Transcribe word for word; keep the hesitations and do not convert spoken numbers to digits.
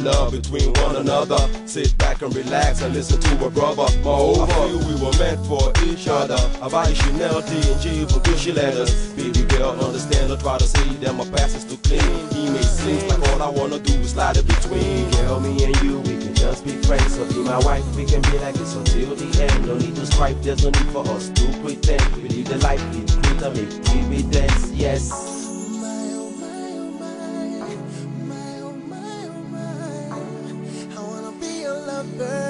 love between one another. Sit back and relax and listen to a brother. Moreover, I feel we were meant for each other. I buy Chanel, D and G for Gucci letters. Baby girl, understand or try to say that my past is too clean. He makes seems like all I wanna do is slide in between. Girl, me and you, we can just be friends. So be my wife, we can be like this until the end. No need to strive, there's no need for us to pretend. We live the life, it's great to make dividends, yes. Bird.